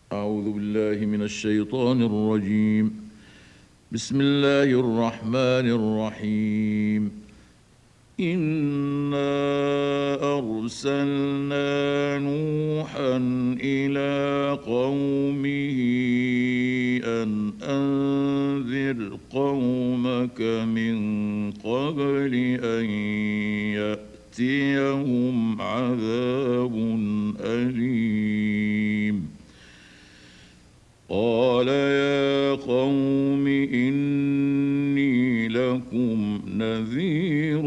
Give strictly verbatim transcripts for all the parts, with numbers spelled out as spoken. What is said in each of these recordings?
أعوذ بالله من الشيطان الرجيم. بسم الله الرحمن الرحيم. إنا أرسلنا نوحا إلى قومه أن أنذر قومك من قبل أن يأتيهم عذاب أليم. قال يا قوم إني لكم نذير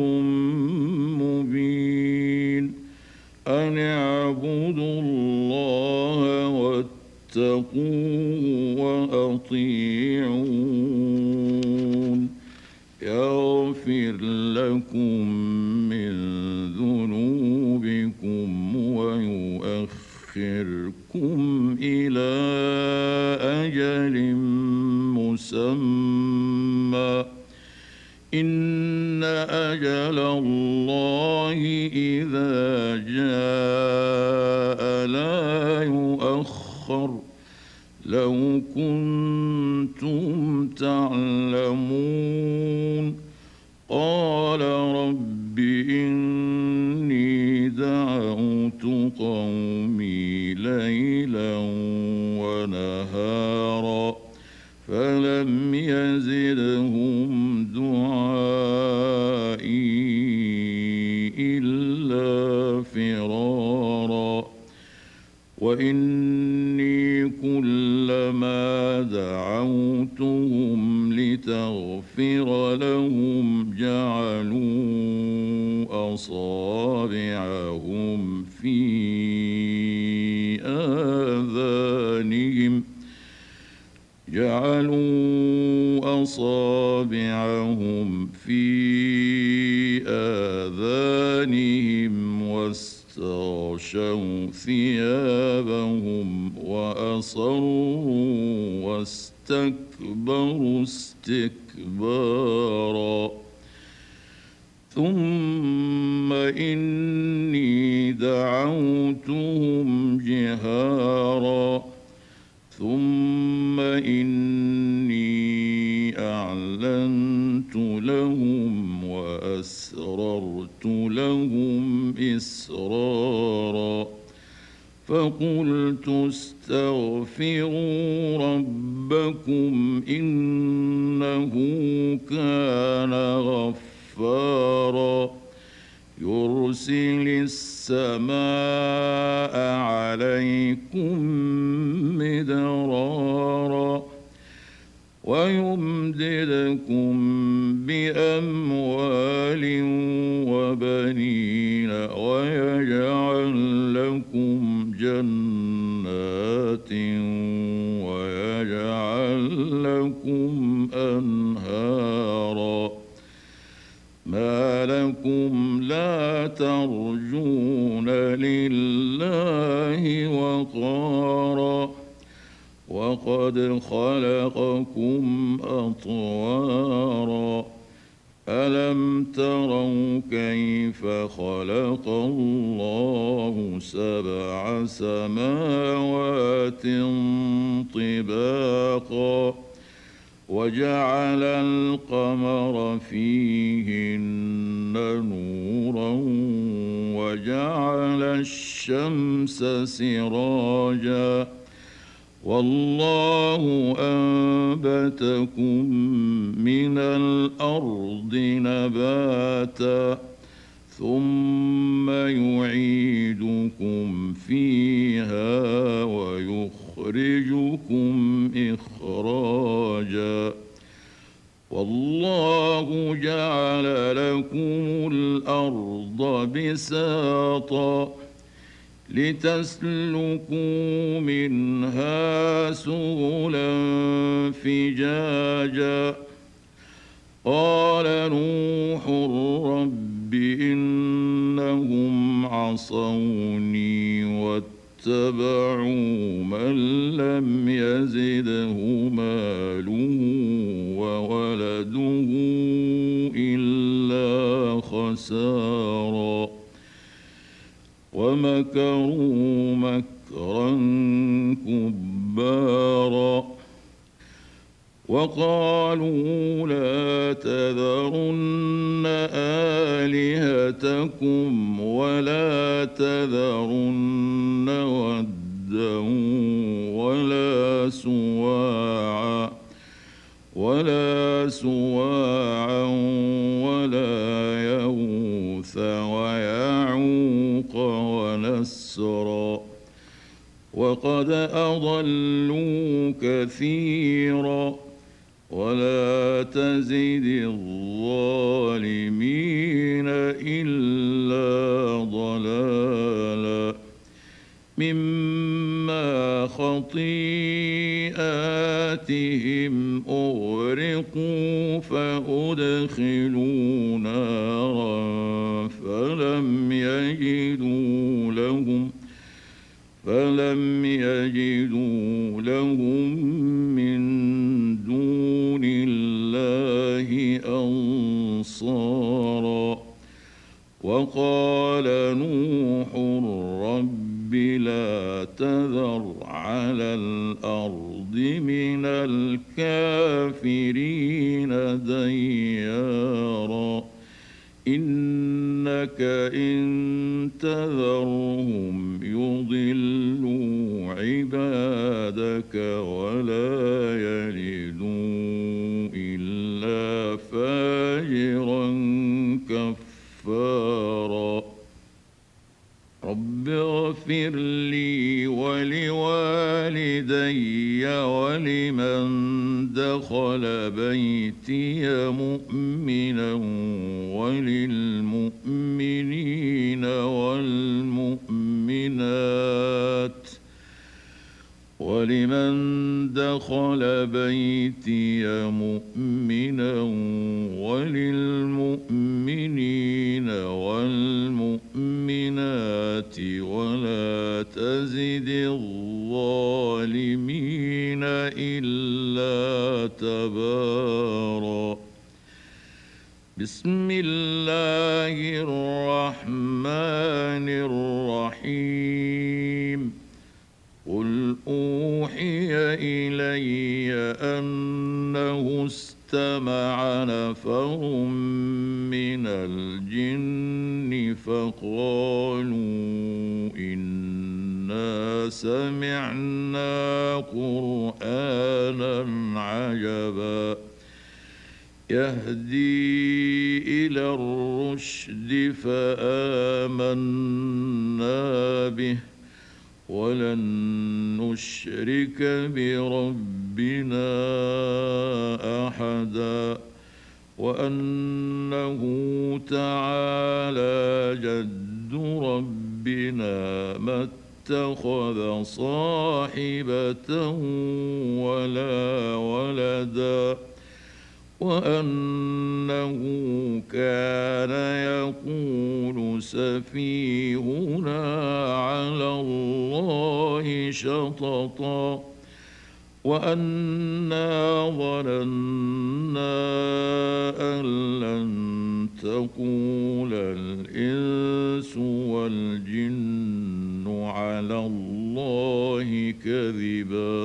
مبين أن اعبدوا الله واتقوه وأطيعون يغفر لكم من ذنوبكم ويؤخركم إلى أجل مسمى إن أجل الله إذا جاء لا يؤخر لو كنتم تعلمون. قال رب إني دعوت قومي ليلا ونهارا فلم يزدهم دعائي إلا فرارا. وإني كلما دعوتهم لتغفر لهم جعلوا أصابعهم في آذانهم جعلوا أصابعهم في آذانهم واستغشوا ثيابهم وأصروا واستكبروا استكبارا. ثم إني دعوتهم جهارا ثم إني أعلنت لهم وأسررت لهم إسرارا. فقلت استغفروا ربكم إنه كان غفارا يرسل السماء عليكم مدرارا ويمددكم بأموال وبنين ويجعل لكم جنات ويجعل لكم أنهارا. ما لكم لا ترجون لله وقارا وقد خلقكم أطوارا. ألم تروا كيف خلق الله سبع سماوات طباقا وجعل القمر فيهن نورا وجعل الشمس سراجا والله أنبتكم من الأرض نباتا ثم يعيدكم فيها ويخرجكم إخراجا. والله جعل لكم الأرض بساطا لتسلكوا منها سبلا فجاجا. قال نوح رب إنهم عصوني واتبعوا من لم يزده ماله وولده إلا خسارا. ومكروا مكرا كبارا وقالوا لا تذرن آلهتكم ولا تذرن ودا ولا سواعا ولا سواعا ولا يغوث ويعوق ونسرا وقد أضلوا كثيرا ولا تزد الظالمين إلا ضلالا مما خطيئاتهم أغرقوا فأدخلوا نارا فلم يجدوا لهم فلم يجدوا لهم من دون الله أنصارا وقال نوح رب لا تذر على الأرض من الكافرين ديارا إنك إن تذرهم يضلوا عبادك ولا يلدوا إلا فاجرا كفارا رب اغفر لي ولوالدي ولمن دخل بيتي مؤمنا وللمؤمنين والمؤمنات ولمن دخل بيتي مؤمنا وللمؤمنين والمؤمنات ولا تزد الظالمين إلا تبارا بسم الله الرحمن الرحيم قل أوحي إلي أنه استمع نفر من الجن فقالوا إنا سمعنا قرآنا عجبا يهدي إلى الرشد فآمنا به ولن نشرك بربنا أحدا وأنه تعالى جد ربنا ما اتخذ صاحبة ولا ولدا وأنه كان يقول سفيهنا على الله شططا وأنا ظننا أن لن تقول الإنس والجن على الله كذبا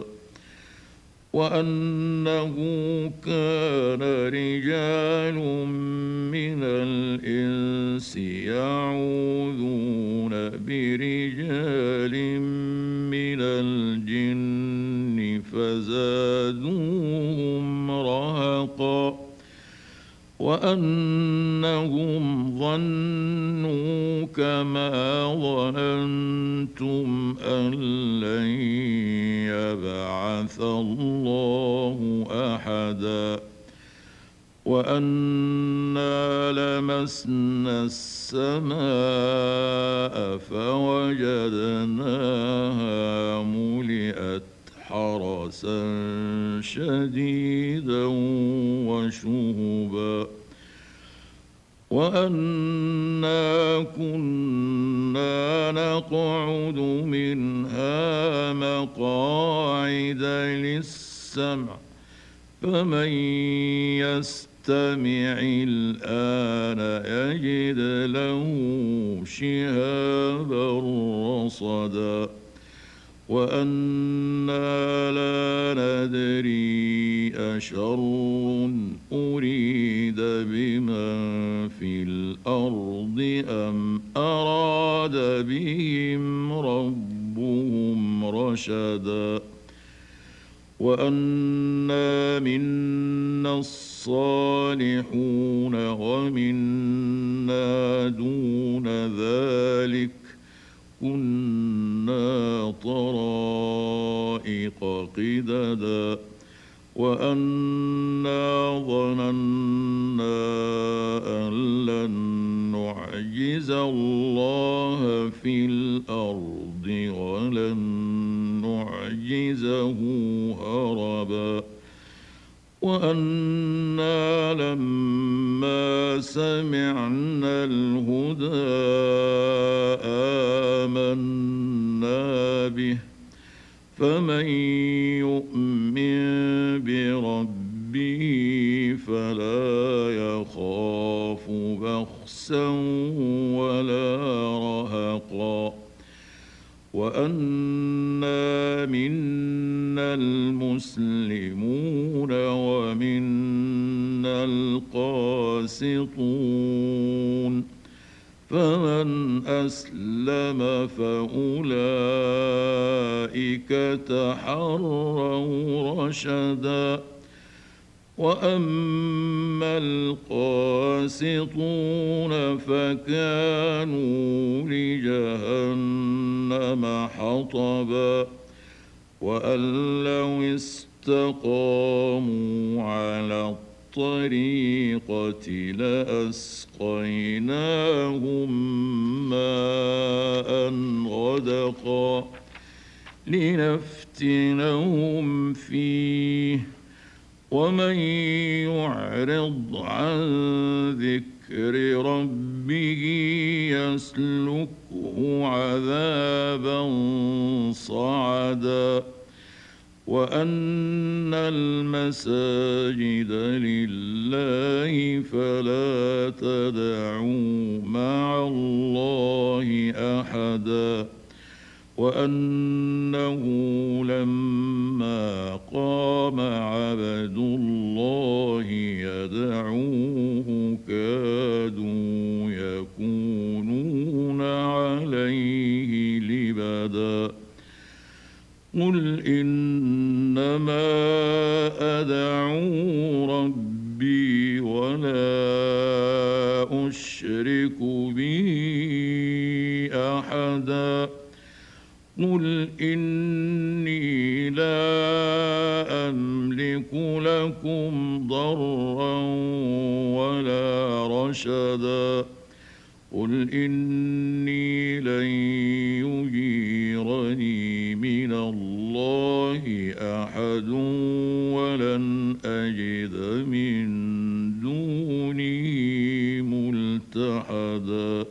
وأنه كان رجال من الإنس يعوذون برجال من الجن فزادوهم رهقا وأنهم ظنوا كما ظننتم أن لن يبعث الله أحدا وأنا لمسنا السماء فوجدناها ملئت حرسا شديدا وشهبا وأنا كنا نقعد منها مقاعد للسمع فمن يستمع الآن يجد له شهابا رصدا وأنا لا ندري شر أريد بمن في الأرض أم أراد بهم ربهم رشدا وأنا منا الصالحون ومنا دون ذلك كنا طرائق قددا وأنا ظننا أن لن نعجز الله في الأرض ولن نعجزه هربا وأنا لما سمعنا الهدى آمنا به فمن يؤمن بربه فلا يخاف بخسا ولا رهقا وأنا منا المسلمون ومنا القاسطون فمن أسلم فأولئك تحروا رشدا وأما القاسطون فكانوا لجهنم حطبا وأن لو استقاموا على الطريقة لأسقيناهم ماء غدقا لنفتنهم فيه ومن يعرض عن ذكر ربه يسلكه عذابا صعدا وأن المساجد لله فلا تدعوا مع الله أحدا وأنه لما قام عبد الله يدعوه كادوا يكونون عليه لبدا قل إنما أدعو ربي ولا أشرك به أحدا قل إني لا أملك لكم ضرا ولا رشدا قل إني لن يجيرني من الله أحد ولن أجد من دونه ملتحدا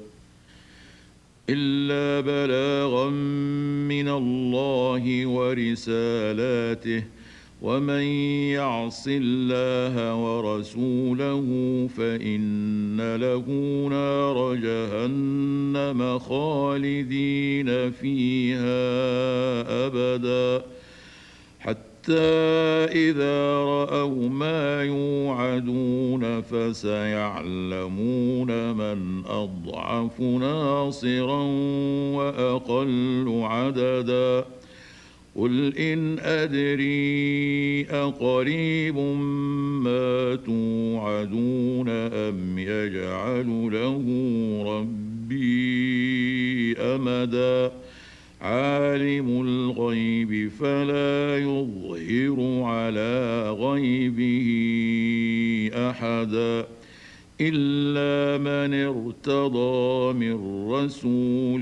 إلا بلاغا من الله ورسالاته ومن يعص الله ورسوله فإن له نار جهنم خالدين فيها أبدا حتى إذا رأوا ما يوعدون فسيعلمون من أضعف ناصرا وأقل عددا قل إن أدري أقريب ما توعدون أم يجعل له ربي أمدا عالم الغيب فلا يظهر على غيبه أحدا إلا من ارتضى من رسول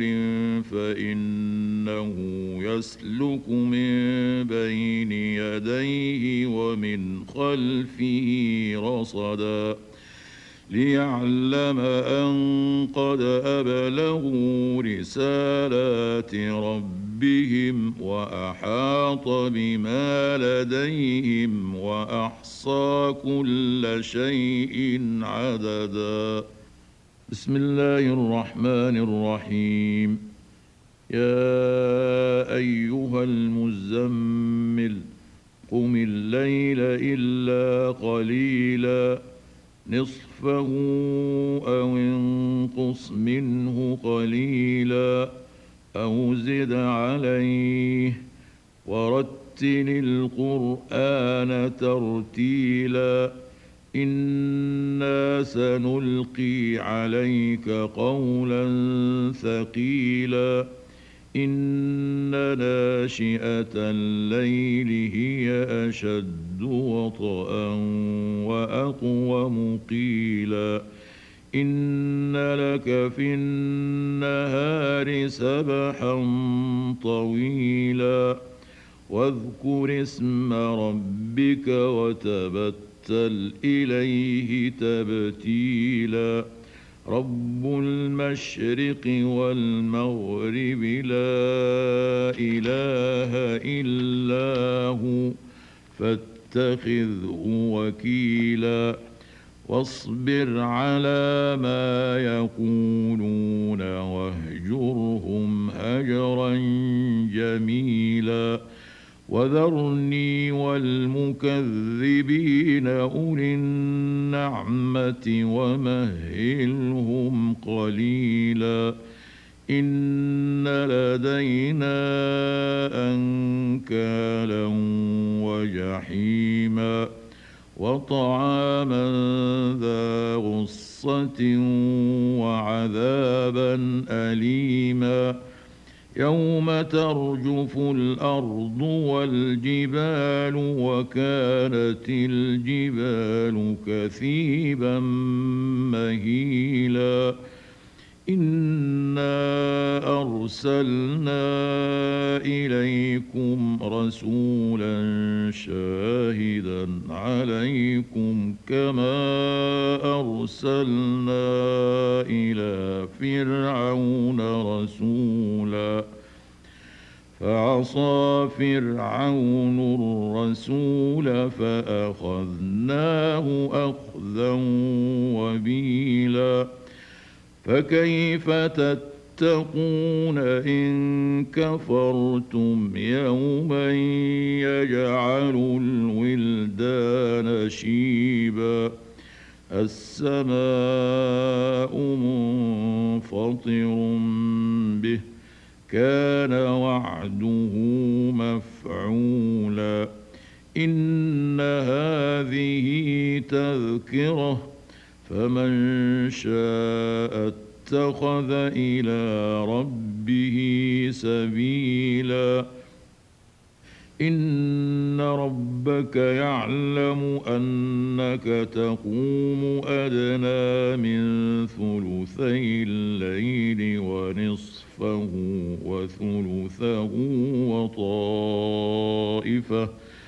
فإنه يسلك من بين يديه ومن خلفه رصدا ليعلم أن قد أبلغوا رسالات ربهم وأحاط بما لديهم وأحصى كل شيء عددا. بسم الله الرحمن الرحيم. يا أيها المزمل قم الليل إلا قليلا نصفه أو انقص منه قليلا أو زد عليه ورتل القرآن ترتيلا إنا سنلقي عليك قولا ثقيلا إن ناشئة الليل هي أشد وطئا وأقوم قيلا إن لك في النهار سبحا طويلا واذكر اسم ربك وتبتل إليه تبتيلا رب المشرق والمغرب لا إله إلا هو فاتخذه وكيلا واصبر على ما يقولون واهجرهم هجرا جميلا وذرني والمكذبين أولي النعمة ومهلهم قليلا إن لدينا أنكالا وجحيما وطعاما ذا غصة وعذابا أليما يوم ترجف الأرض والجبال وكانت الجبال كثيبا مهيلا إنا أرسلنا إليكم رسولا شاهدا عليكم كما أرسلنا إلى فرعون رسولا فعصى فرعون الرسول فأخذناه أخذا وبيلا فكيف تتقون إن كفرتم يوما يجعل الولدان شيبا السماء منفطر به كان وعده مفعولا إن هذه تذكرة فمن شاء اتخذ إلى ربه سبيلا إن ربك يعلم أنك تقوم أدنى من ثلثي الليل ونصفه وثلثه وطائفة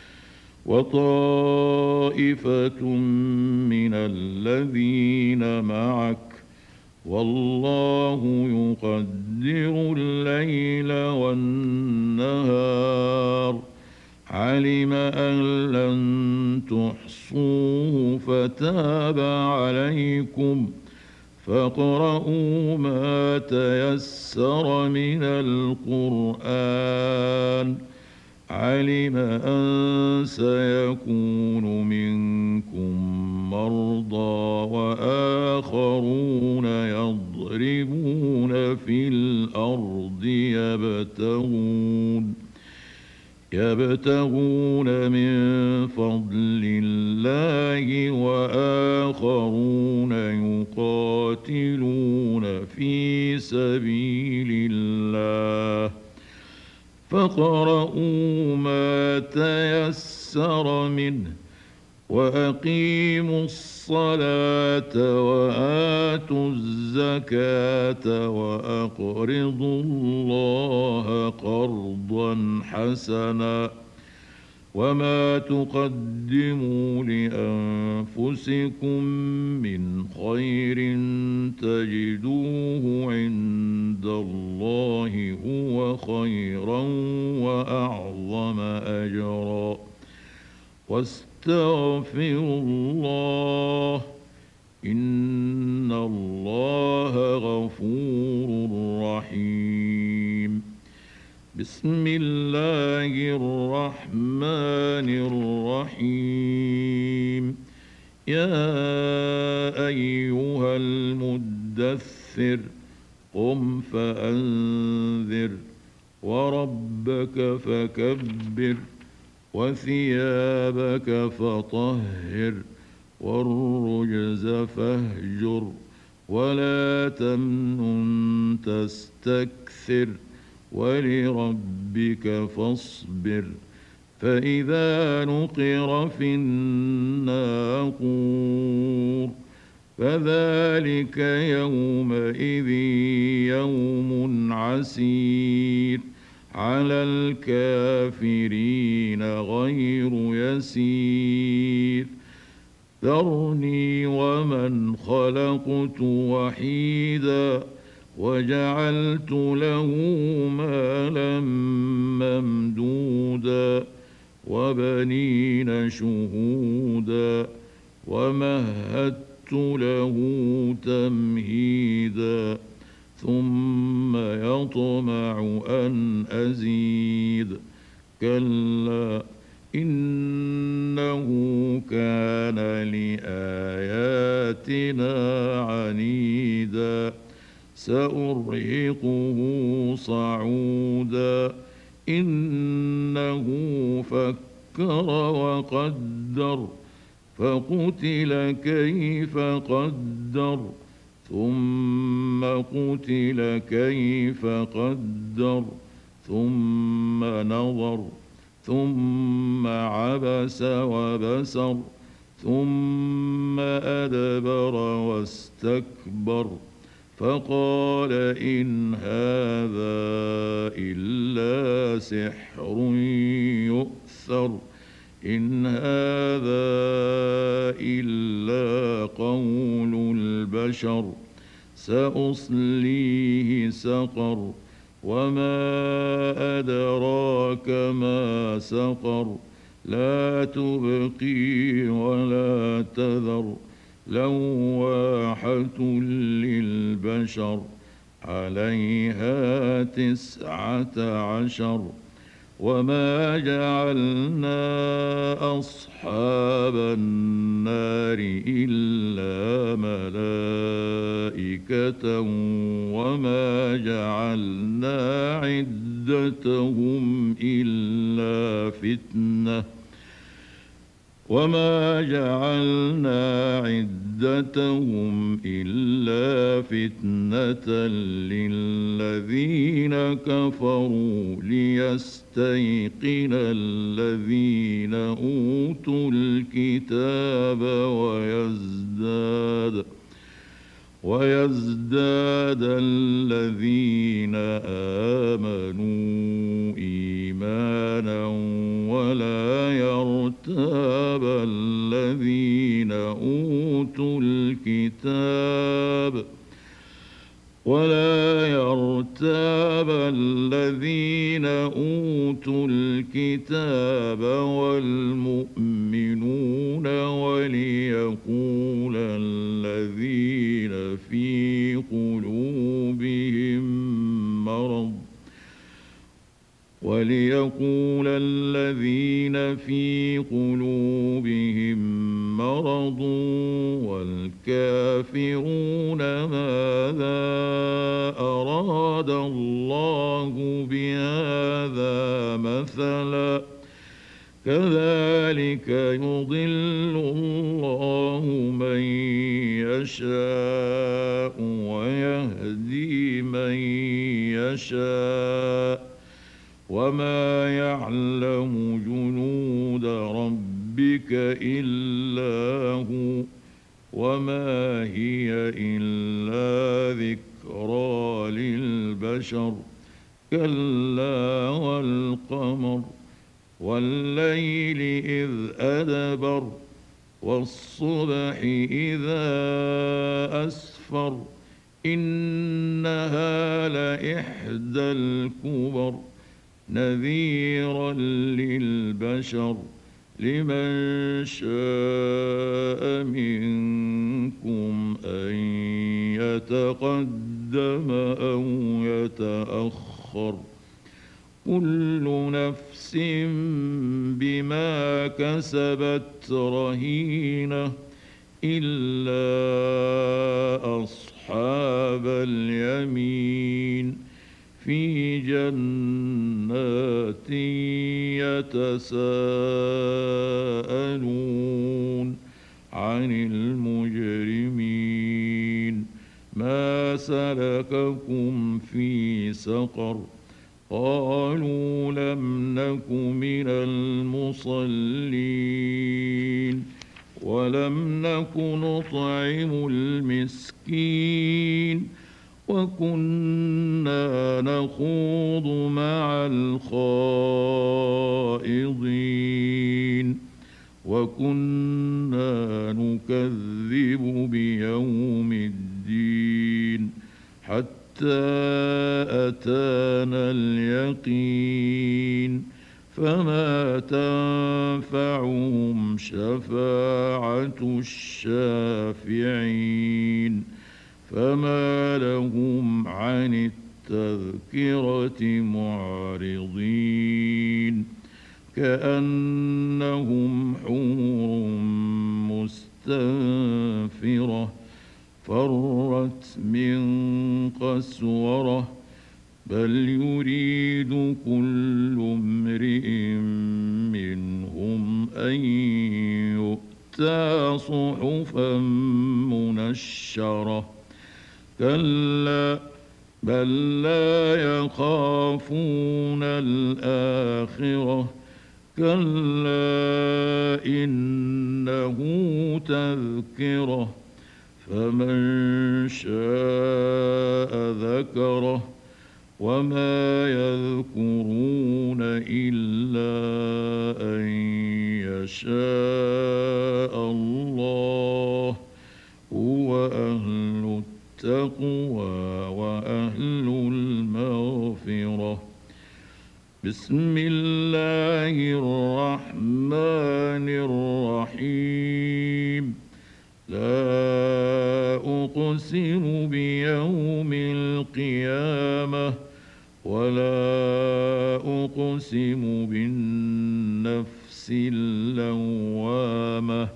وطائفة من الذين معك والله يقدر الليل والنهار علم أن لن تحصوه فتاب عليكم فاقرؤوا ما تيسر من القرآن علم أن سيكون منكم مرضى وآخرون يضربون في الأرض يبتغون يبتغون من فضل الله وآخرون يقاتلون في سبيل الله فاقرؤوا ما تيسر منه وأقيموا الصلاة وآتوا الزكاة وأقرضوا الله قرضا حسنا وما تقدموا لأنفسكم من خير تجدوه عند الله هو خيرا وأعظم أجرا واستغفروا الله إن الله غفور رحيم بسم الله الرحمن الرحيم يا أيها المدثر قم فأنذر وربك فكبر وثيابك فطهر والرجز فاهجر ولا تمنن تستكثر ولربك فاصبر فإذا نقر في الناقور فذلك يومئذ يوم عسير على الكافرين غير يسير ذرني ومن خلقت وحيدا وجعلت له مالا ممدودا وبنين شهودا ومهدت له تمهيدا ثم يطمع أن أزيد كلا إنه كان لآياتنا عنيدا سأرهقه صعودا إنه فكر وقدر فقتل كيف قدر ثم قتل كيف قدر ثم نظر ثم عبس وبسر ثم أدبر واستكبر فقال إن هذا إلا سحر يؤثر إن هذا إلا قول البشر سأصليه سقر وما أدراك ما سقر لا تبقي ولا تذر لواحة للبشر عليها تسعة عشر وما جعلنا أصحاب النار إلا ملائكة وما جعلنا عدتهم إلا فتنة وما جعلنا عدتهم إلا فتنة للذين كفروا ليستيقن الذين أوتوا الكتاب ويزداد ويزداد الذين آمنوا إيمانا ولا يرتاب الذين أوتوا الكتاب ولا يرتاب الذين أوتوا الكتاب والمؤمنون وليقول الذين في قلوبهم مرض وليقول الذين في قلوبهم مرض والكافرون ماذا أراد الله بهذا مثلا كذلك يضل الله من يشاء ويهدي من يشاء وما يعلم جنود ربك إلا هو وما هي إلا ذكرى للبشر كلا والقمر والليل إذ أدبر والصبح إذا أسفر إنها لإحدى الكبر نذيرا للبشر لمن شاء منكم أن يتقدم أو يتأخر كل نفس بما كسبت رهينة إلا أصحاب اليمين في جنات يتساءلون عن المجرمين ما سلككم في سقر قالوا لم نك من المصلين ولم نك نطعم المسكين وكنا نخوض مع الخائضين وكنا نكذب بيوم الدين حتى أتانا اليقين فما تنفعهم شفاعة الشافعين فما لهم عن التذكرة معرضين كأنهم حمر مستنفرة فرت من قسورة بل يريد كل امرئ منهم أن يؤتى صحفا منشرة كلا بل لا يخافون الآخرة كلا إنه تذكرة فمن شاء ذكره وما يذكرون إلا أن يشاء الله هو أهل التقوى وأهل المغفرة بسم الله الرحمن الرحيم لا أقسم بيوم القيامة ولا أقسم بالنفس اللوامة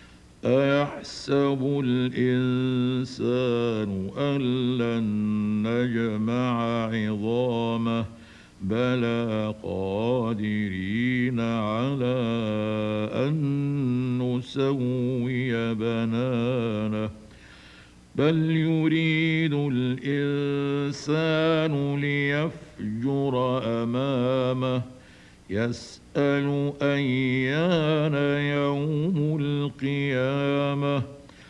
أيحسب الإنسان أن لن نجمع عظامه بلى قادرين على أن نسوي بنانه بل يريد الإنسان ليفجر أمامه يسأل أيان يوم القيامة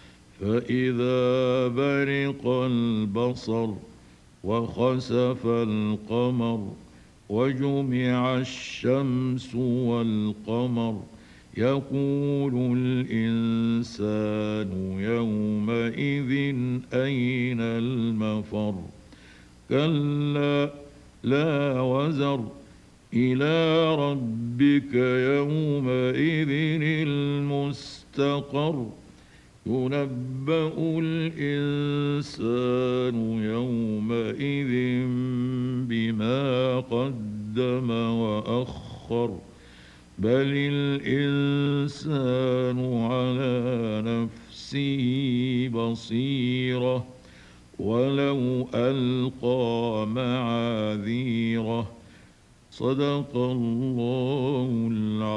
فإذا برق البصر وخسف القمر وجمع الشمس والقمر يقول الإنسان يومئذ أين المفر كلا لا وزر إلى ربك يومئذ المستقر ينبأ الإنسان يومئذ بما قدم وأخر بل الإنسان على نفسه بصيرة ولو ألقى معاذيره صدق الله العظيم.